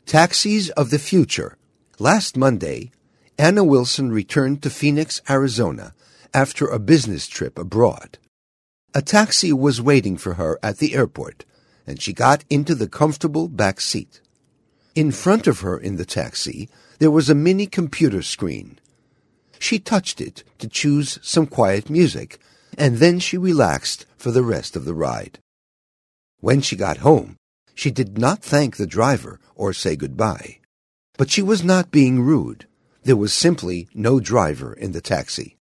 Taxis of the Future. Last Monday, Anna Wilson returned to Phoenix, Arizona, after a business trip abroad. A taxi was waiting for her at the airport, and she got into the comfortable back seat. In front of her in the taxi, there was a mini computer screen. She touched it to choose some quiet music, and then she relaxed for the rest of the ride. When she got home, she did not thank the driver or say goodbye. But she was not being rude. There was simply no driver in the taxi.